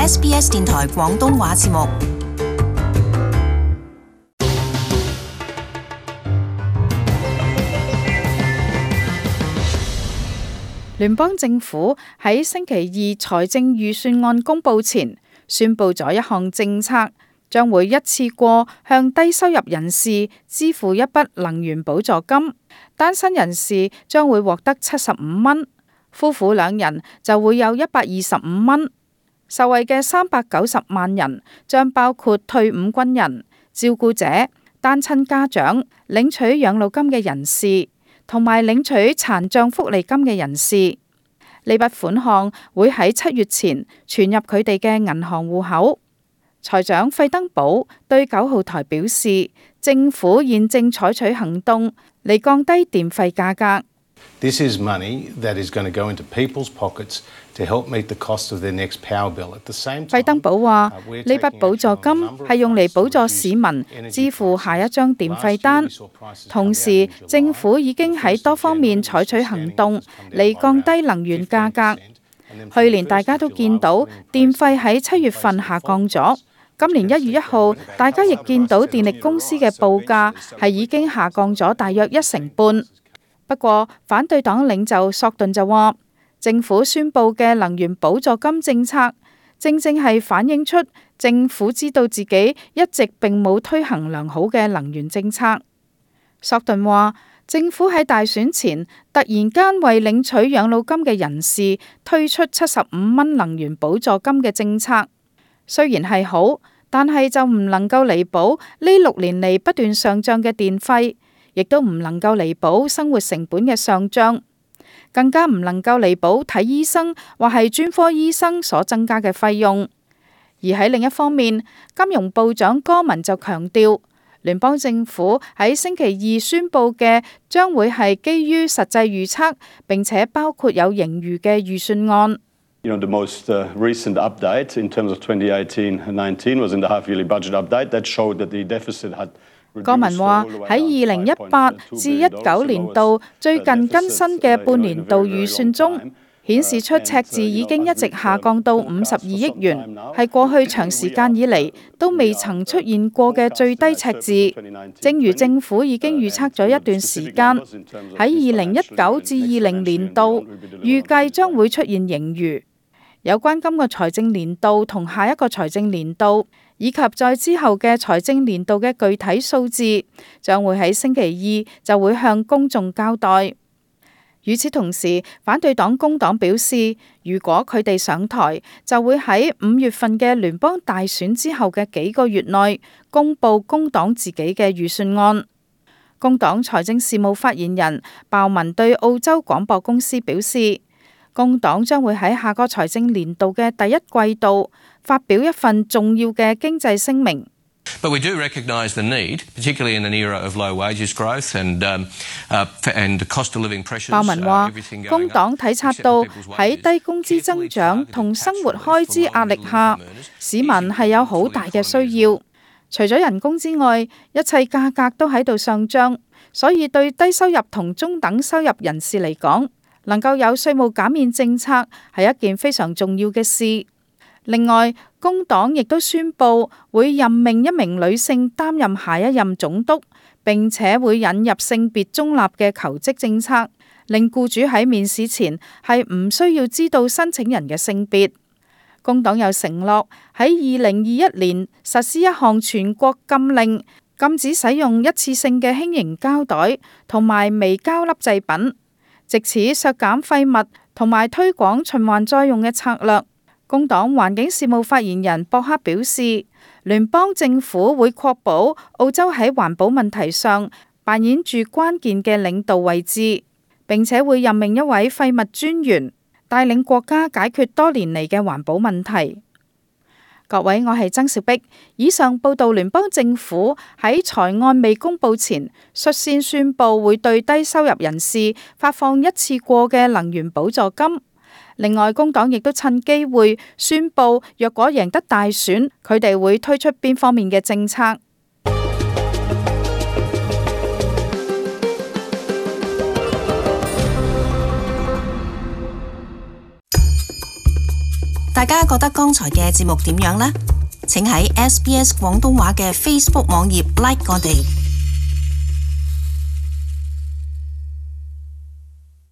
SBS 電台廣東話節目。 聯邦政府喺星期二財政預算案公佈前，宣布咗一項政策，將會一次過向低收入人士支付一筆能源補助金。單身人士將會獲得75蚊，夫婦兩人就會有125蚊。受惠嘅390萬人將包括退伍軍人、照顧者、單親家長、領取養老金嘅人士，同埋領取殘障福利金嘅人士。呢筆款項會喺7月前存入佢哋嘅銀行戶口。財長費登堡對9號台表示，政府現正採取行動嚟降低電費價格。 This is money that is going to go into people's pockets to help meet the cost of their next power bill. At the same time, 費登堡話：呢筆補助金係用嚟補助市民支付下一張電費單。同時，政府已經喺多方面採取行動嚟降低能源價格。去年大家都見到電費喺7月份下降咗。今年1月1號，大家亦見到電力公司嘅報價係已經下降咗大約1.5%。不過，反對黨領袖索頓就話，政府宣布嘅能源補助金政策，正正係反映出政府知道自己一直並冇推行良好嘅能源政策。索頓話，政府喺大選前突然間為領取養老金嘅人士推出75蚊能源補助金嘅政策，雖然係好，但係就唔能夠彌補呢6年嚟不斷上漲嘅電費，亦都唔能夠彌補生活成本嘅上漲，更加唔能夠彌補睇醫生或係專科醫生所增加嘅費用。而喺另一方面，金融部長戈文就強調，聯邦政府喺星期二宣布嘅將會係基於實際預測，並且包括有盈餘嘅預算案。 The most recent update in terms of 2018-19 was in the half-yearly budget update that showed that the deficit had。 戈文話喺2018至19年度最近更新嘅半年度預算中，顯示出赤字已經一直下降到52億元，係過去長時間以嚟都未曾出現過嘅最低赤字。正如政府已經預測咗一段時間，喺2019至20年度預計將會出現盈餘。有關今個財政年度同下一個財政年度，以及在之後嘅財政年度嘅具體數字，將會喺星期二就會向公眾交代。與此同時，反對黨工黨表示，如果佢哋上台，就會喺5月份嘅聯邦大選之後嘅幾個月內公佈工黨自己嘅預算案。工黨財政事務發言人鮑文對澳洲廣播公司表示，工黨將會喺下個財政年度嘅第一季度發表一份重要嘅經濟聲明。 But we do recognise the need, particularly in an era of low wages growth and cost of living pressures. 鮑文話，工黨體察到喺低工資增長同生活開支壓力下，市民係有好大嘅需要。除咗人工之外，一切價格都喺度上漲，所以對低收入同中等收入人士嚟講，能夠有稅務減免政策係一件非常重要嘅事。另外，工黨亦都宣布會任命一名女性擔任下一任總督，並且會引入性別中立嘅求職政策，令僱主喺面試前係唔需要知道申請人嘅性別。工黨又承諾喺2021年實施一項全國禁令，禁止使用一次性嘅輕型膠袋同埋微膠粒製品，藉此削減廢物同埋推廣循環再用嘅策略。工黨環境事務發言人博克表示，聯邦政府會確保澳洲喺環保問題上扮演住關鍵嘅領導位置，並且會任命一位廢物專員，帶領國家解決多年嚟嘅環保問題。各位，我係曾兆碧。以上報道聯邦政府喺財案未公佈前，率先宣布會對低收入人士發放一次過嘅能源補助金。另外，工黨亦都趁機會宣布，若果贏得大選，佢哋會推出邊方面嘅政策。 大家覺得剛才嘅節目點樣呢？請喺SBS 廣東話嘅 Facebook 網頁 like 我哋。